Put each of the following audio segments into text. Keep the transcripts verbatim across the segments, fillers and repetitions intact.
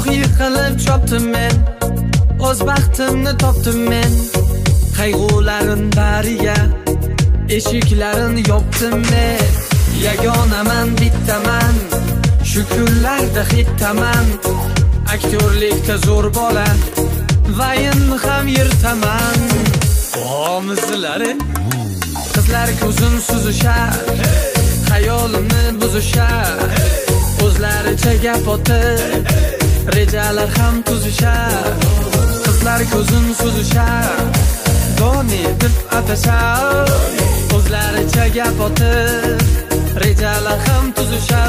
Tog' yiqilib chopdim men, o'z baxtimni topdim men. Qayg'ularin bariga eshiklarin yopdim men. Yagonaman, bittaman, shu kunlarda hitaman. Aktyorlikda zo'r bola, vayinni ham yirtaman. Omizlari qizlar ko'zim suzishar, hayolimni buzishar. O'zlaricha gap otib, rejalar ham tuzishar. Qizlar ko'zim suzishar, doni deb atashar. O'zlaricha gap otib, rejalar ham tuzishar.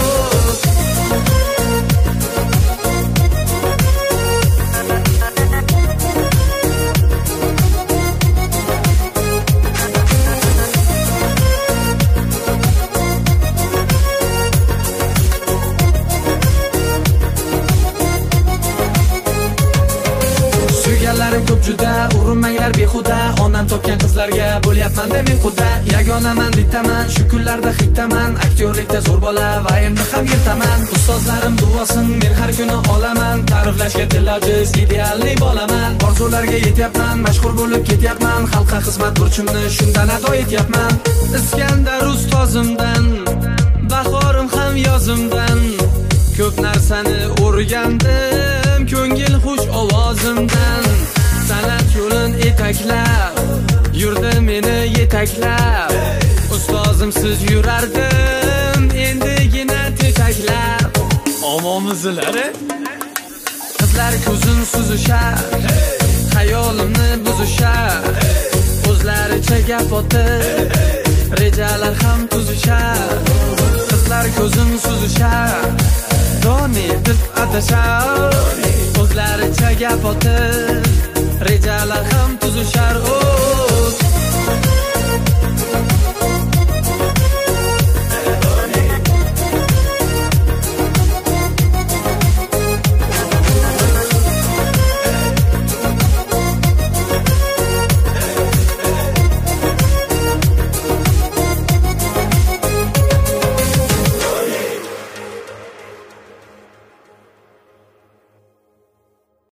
Ko'p juda urinmanglar behuda, onam topgan qizlarga bo'lyapman men quda. Yagonaman, bittaman, shu kunlarda hitaman. Aktyorlikda zo'r bola va endi ham yirtaman. Ustozlarim duosin men har kuni olaman. Ta'riflashga tilojiz idealli bolaman. Orzularga yetyapman, mashhur bo'lib ketyapman. Xalqqa xizmat burchimni shundan ado etyapman. Iskandar ustozimdan, bahorim ham yozimdan. Ko'p narsani o'rgandim, ko'ngil xush ovozimdan. San'at yo'lin etaklab, yurdi meni yetaklab. Ustozimsiz yurardim, endigina tetaklab. Omomizlari qizlar ko'zim suzishar, hayolimni buzishar. O'zlaricha gap otib, rejalar ham tuzishar. Qizlar ko'zim suzishar, doni deb atashar. O'zlaricha gap otib, rejalar ham tuzishar.